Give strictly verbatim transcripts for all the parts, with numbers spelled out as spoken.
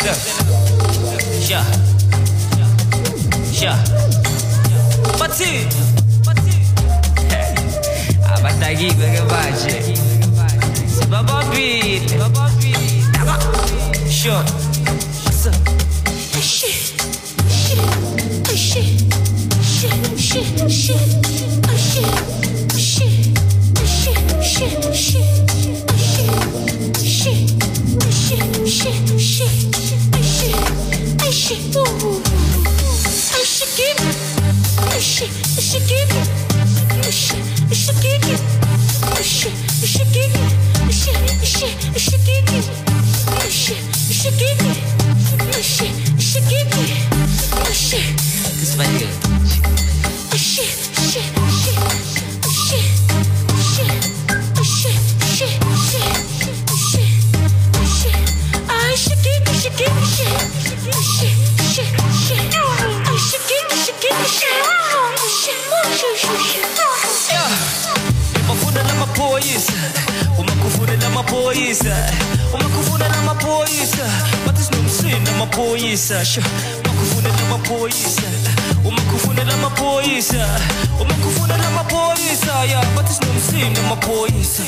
look. Yeah. Yeah. Pati. Abatagi bagabaje. Baba beat. Baba beat. Sure. Shit. Shit. Shit. Shit. Shit. Shit. Shit. Shit. Shit. Shit. Shit. Shit, shit, shit, shit, shit, I shit, ooh, I should give it, I should, I should give it, I should, I should give it, I should, I should give it, I should, I should, I should give it, I should, I should give it, I should, I should give it, I should. This my deal. I should, shit, shit, shit, shit, shit, shit, shit. Give me shit, shit, shit, shit. I should give me shit, give me shit, shit, shit, shit. Yeah. Umafuna na mapoyisa, umakufuna na mapoyisa, umakufuna na mapoyisa. But it's no sin na mapoyisa. Umakufuna na mapoyisa, umakufuna na mapoyisa, umakufuna na mapoyisa. Yeah, but it's no sin na mapoyisa.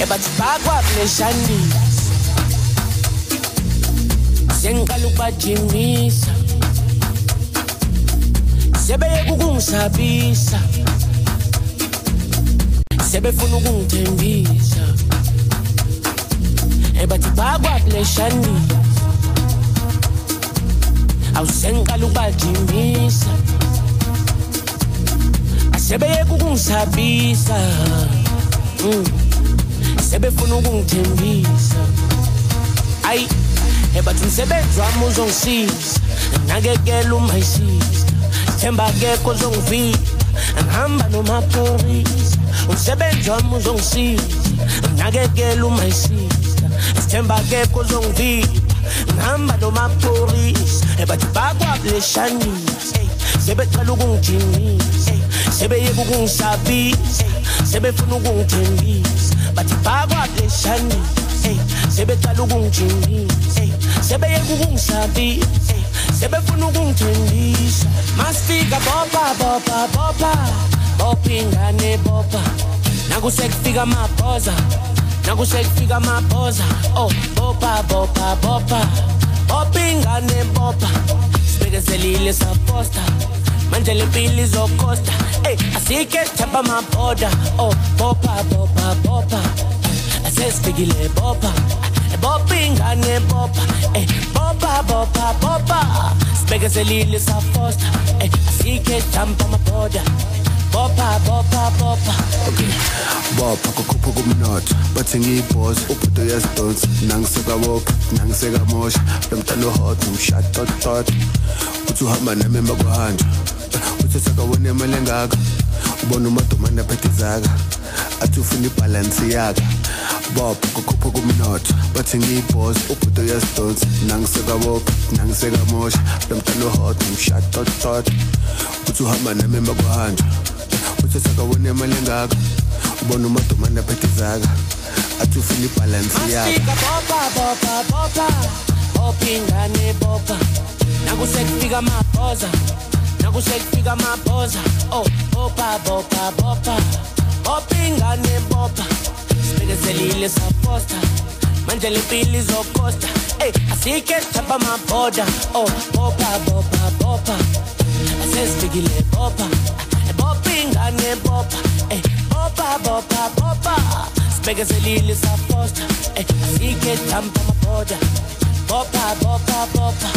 bathi bakwabhleshanisa sengiqala ukubajimisa sebeyeke ukungisabisa sebefuna ukungithembisa ebathi bakwabhleshanisa awusengiqala ukubajimisa sebeyeke ukungisabisa mm. sebefuna ukungithembisa ayi ebathi umsebenzi wami uzongisiza nakekela uma isiza themba akekho ozongivika ngihamba nomaphorisa umsebenzi wami uzongisiza nakekela uma isiza themba akekho ozongivika ngihamba nomaphorisa ebathi bakwabhleshanisa sebeqala ukungijimisa sebeyeke ukungisabisa sebefuna ukungithembisa bathi bakwabhleshanisa sebeqala ukungijimisa sebeyeke ukungisabisa sebefuna ukungithembisa masifika bopa bopa bopa bopa ingane bopa nakusekufika amabhoza nakusekufika amabhoza oh bopa bopa bopa bopa ingane bopa sibekezelile saposta manje lempilo izokosta ey asike thapha amabhoda oh bopa bopa bopa asesifikile bopa bopa ingane bopa ey bopa bopa bopa sibekezelile saposta ey asike thapha amabhoda bopa bopa bopa okay bopa kukhupha kumnotho bathi ngiyibhoza ubhudo yasidonsa nangiseka bopa nangiseka mosha lomntana hot umshot tot tot uthi uhamba nami emakuhanja uthi sakawona imali engaka ubona umadumana phethizaka athi ufuna ibalance yaka bopa kukhupha kumnotho bathi ngiyibhoza ubhudo yasidonsa nangiseka bopa nangiseka mosha lomntana hot umshot tot tot uthi uhamba nami emakuhanja uthi sakawona imali engaka ubona umadumana phethizaka athi ufuna ibalance yaka bopa bopa bopa bopa ingane bopa nakusekufika amabhoza nakusekufika amabhoza oh bopa bopa bopa bopa ingane bopa sibekezelile saposta manje lempilo izokosta ey asike thapha amabhoda oh bopa bopa bopa asesifikile bopa bopa ingane bopa ey bopa bopa bopa sibekezelile saposta ey asike thapha amabhoda bopa bopa bopa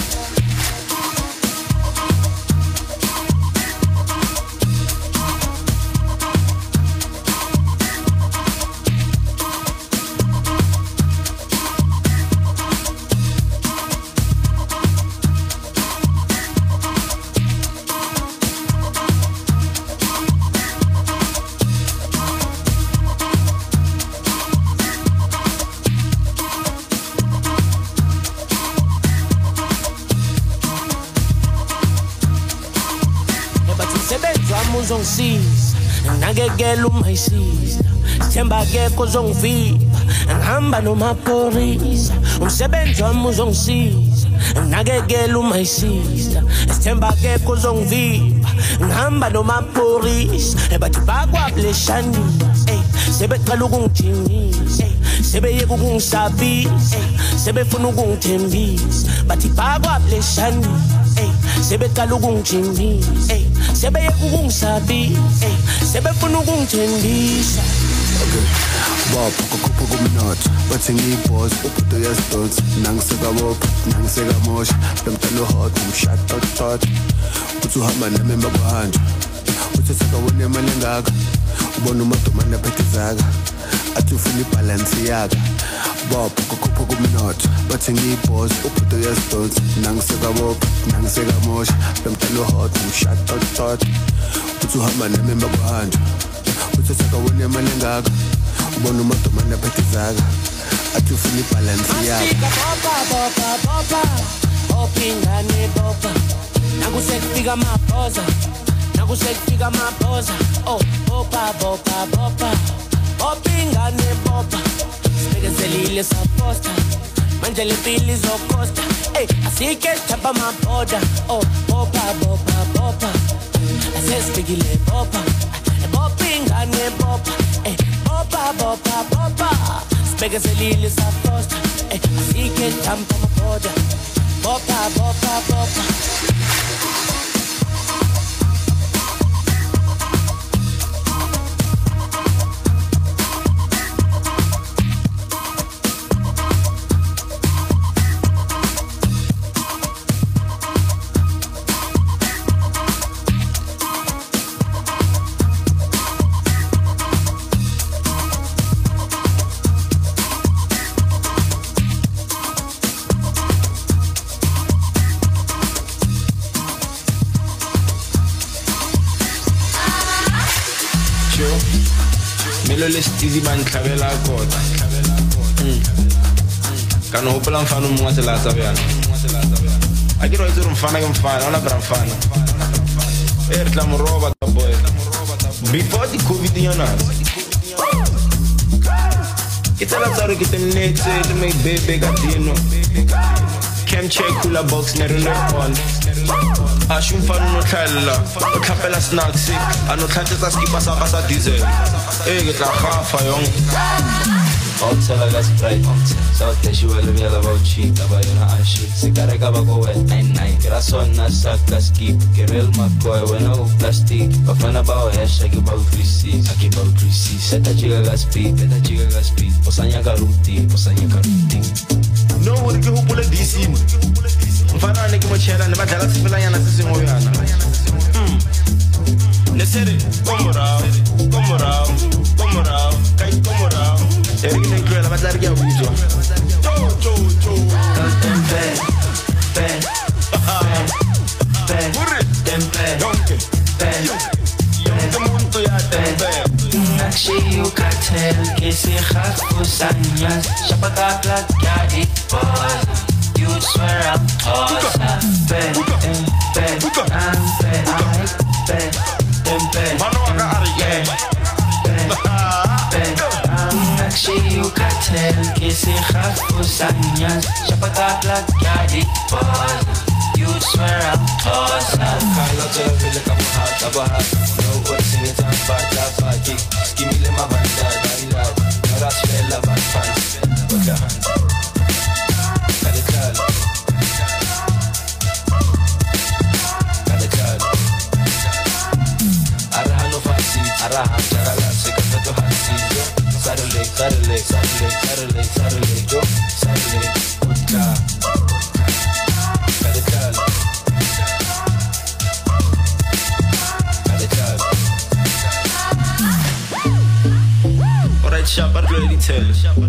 uzongisiza nakekela uma isiza themba akekho ozongivika ngihamba nomaphorisa umsebenzi wami uzongisiza nakekela uma isiza themba akekho ozongivika ngihamba nomaphorisa ebathi bakwabhleshanisa sebeqala ukungijimisa sebeyeke ukungisabisa sebefuna ukungithembisa bathi bakwabhleshanisa sebeqala ukungijimisa sebeyeke ukungisabisa sebefuna ukungithembisa okay bopa kukhupha kumnotho bathi ngiyibhoza ubhudo yasidonsa nangiseka bopa nangiseka mosha lomntana hot umshot tot tot uthi uhamba nami emakuhanja uthi sakawona imali engaka ubona umadumana phethizaka athi ufuna ibalance yaka bopa kukhupha kumnotho bathi ngiyibhoza ubhudo yasidonsa nangiseka bopa nangiseka mosha lomntana hot umshot tot tot uthi uhamba nami emakuhanja uthi sakawona imali engaka ubona umadumana phethizaka athi ufuna ibalance yaka bopa bopa bopa bopa ingane bopa nakusekufika amabhoza nakusekufika amabhoza oh bopa bopa bopa bopa ingane bopa sibekezelile saposta manje lempilo izokosta ey asike thapha amabhoda oh bopa bopa bopa asesifikile bopa bopa ingane bopa ey bopa bopa bopa Bega selile sa posta, eh, asike tampa mapoda. Bopa, bopa, bopa. Easy man tlhabela kota kana hopola mfana mongwe tsela tsa bjana a ke rotse re mfana ke mfana ona bra mfana e re tla moroba ka boy before the covid yana ke tsela tsa re ke tennetse le my baby ka dino cam check kula box ne rena on a shumfana no tlhalla o tlhapela snacks a no tlhatsetsa skipa sa ka sa diesel e ke tla gafa yong Hotel gas bright South Asia wele mela bauchi taba yona ashi Sikare ka ba go wet nine nine Kira sona saka skip Kirel makoy wena u plastic Bafana ba o hesha ki ba u three C Aki ba u three C Seta chiga gas speed Seta chiga gas speed Osanya ka ruti Osanya ka ruti No wuri ke hopole disi Mfana ne ke mo chela ne ba dlala sifela yana se sengwe yana Ne sere komora komora komora kai komora Erine incluye la batalla que abuso. Cho cho cho. Tempe, pe, pe, tempe, Donke, pe, Yonke muntu ya tempe. Nakshi yu cartel que se jafusanyas, chapaka plaka ikpoza. You swear I'm awesome. Pe, pe, I'm pe, I pe, tempe. Mano aga ariye. Nakshi yu cartel que se jafusanyas, chapaka plaka ikpoza. You swear I'm awesome. Kaila jaya vile kama hata bahati. No one singing time bata fati. Skimi le mabanda daila. Nora shela banfan. Waka hand. Kale kale. Kale kale. Araha no fancy. Araha chagala sekata to hansi. Sarule, sarule, sarule, sarule, sarule, jo, sarule, utka. Kale kale. Alright, shapa ready tell.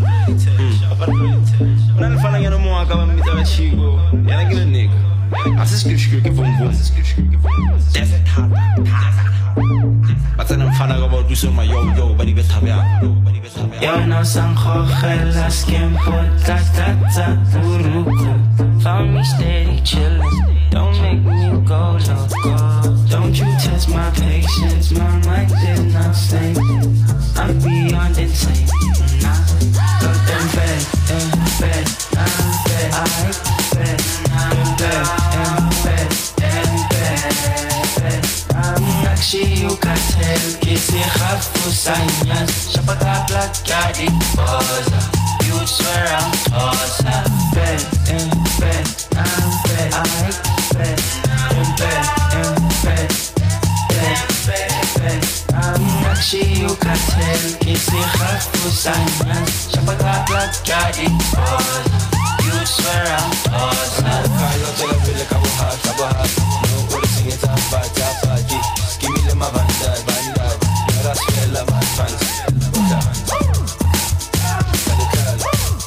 Una le fana yana mo aka ba mita la chigo. Yana ke nigga. Asa skip skip ke vom vom. That's it hard. Batana mfana ka ba duso ma yo yo ba di be thabya. Yo no sanjo gelas quien pota tata uruku. Found me steady chillin'. Don't make me go loco. Don't you test my patience. My mind is not stable. I'm beyond insane. Nah, go them bad, them bad, I'm bad, I bad, I'm bad, I'm bad, them bad, I'm Nakshi yu cartel que se jafusanyas, chapaka plaka ikpoza. You swear I'm awesome. Bad, them bad, I'm bad, I bad, them bad, them bad, bad, bad. I'm Nakshi yu cartel que se jafusanyas, chapaka plaka ikpoza. You swear I'm awesome. Kaila jaya vile kama hata bahati. No one singing time bata fati. Skimi le mabanda daila. Nora shela banfan. Waka hand. Kale kale.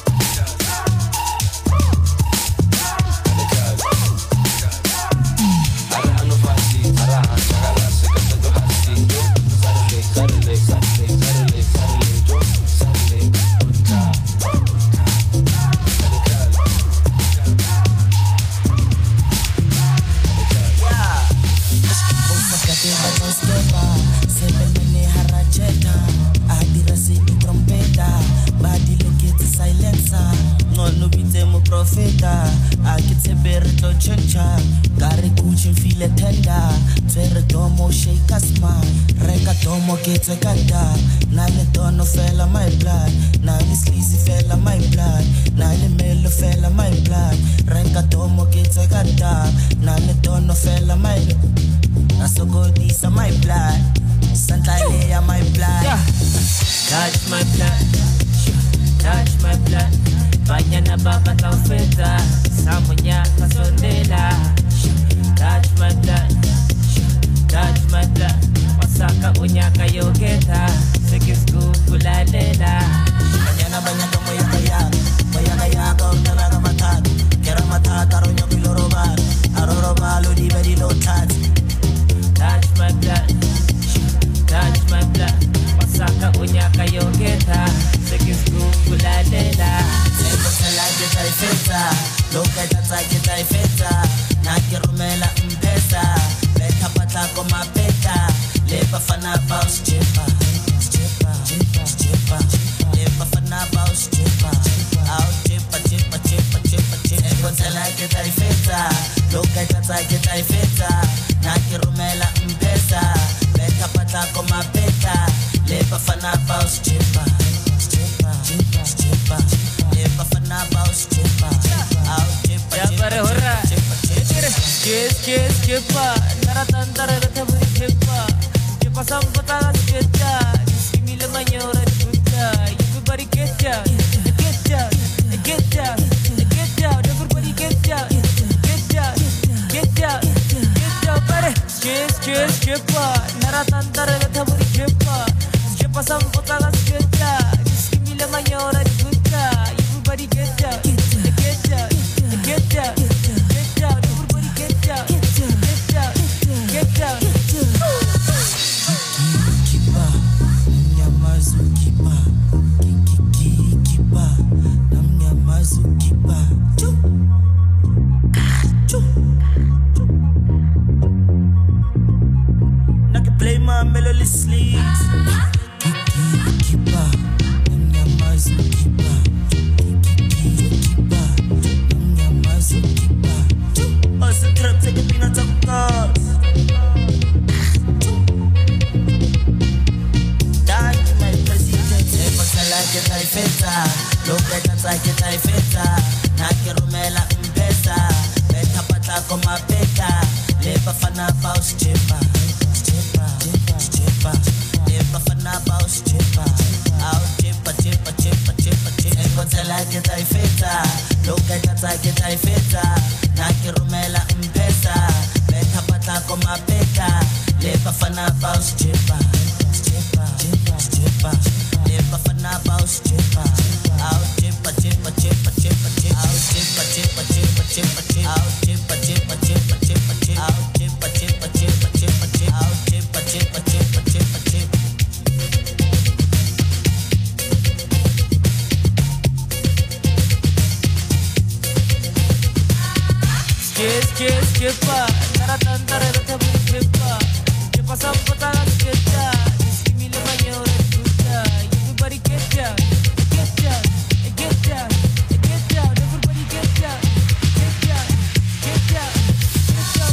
Kale kale. Araha no fancy. Araha chagala sekata to hansi. Sarule, sarule, sarule, sarule, sarule, jo, sarule, utka. Kale kale. Profeta, akitse berto chencha, kare kuchin file tenda, twere domo shake asma, rega domo. tomo gets a gada. Nine tono fella my blood. Nine sleazy fella my blood. Nine melo fella my blood. Renka tomo gets a gada. Nine tono fella my blood. Nasogolisa my blood. Santa Lea my blood. Touch my blood. Touch my blood. Banyana baba taufeta. Samunya kasondela. Touch my blood. Touch my blood. Wasaka unyaka yogeta. Sikisku kulalela. Banyana banyaka moyaka yak. Moyaka yak o talaga matat. Kera matat aronyo kilorobar. Aroroba lodi bedi lo tat. Touch my blood. Touch my blood. Wasaka unyaka yogeta. Sikisku kulalela. Seko selage taifeta. Loka tata taifeta. Nakirumela mpesa. Beta pata koma beta. Lepa fana baus chepa. Chepa, chepa, chepa. Lepa fana baus chepa. Out chepa, chepa, chepa, chepa, chepa. Seko selage taifeta. Loka tata taifeta. Nakirumela mpesa. Beta pata koma beta. Lepa fana baus chepa. Chepa, chepa, chepa. Lepa fana baus chepa. Out chepa, chepa, chepa, chepa. Kiss, kiss, kippa. Naratandara the taburi kippa. Kippa sampata sketa. Simile manyora kutta. Everybody get down, get down, get down, get down. Everybody get down, get down, get down, get down. Pare. Kiss, kiss, kippa. Naratandara the taburi kippa. Kippa sampata sketa. Simile manyora kutta. Everybody get down, get down, get down, get down. Everybody get down, get down, get down. Kipa, nyamazu kipa, kiki kipa, nam nyamazu kipa. Chu, chu. Now can play my melody sleeves. Kiki kipa, nam nyamazu kipa, kiki kipa, nam nyamazu kipa. Chu, us a trap take a peanut of course. Get I feta, look at that I get I feta, Nakirumela Mbesa, Beta Pata Koma Beta, Lepa Fana Baus Chepa, Chepa, Chepa, Lepa Fana Baus Chepa, Out Chepa, Chepa, Chepa, Chepa, Chepa, Kotela get I feta, look at that I get I feta, Nakirumela Mbesa, Beta Pata Koma Beta, Lepa Fana Baus Chepa, Chepa, Chepa, Chepa. Lepa fana baus chepa, out chepa chepa chepa chepa chepa, out chepa chepa chepa chepa chepa, out chepa chepa chepa chepa chepa, out chepa chepa chepa chepa chepa, out chepa chepa chepa chepa chepa. Kiss, kiss, kippa. Naratandara the taburi kippa. Kippa sampata sketa. Simile manyora kutta. Everybody get down, get down, get down, get down. Everybody get down, get down, get down, get down.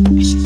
Ishi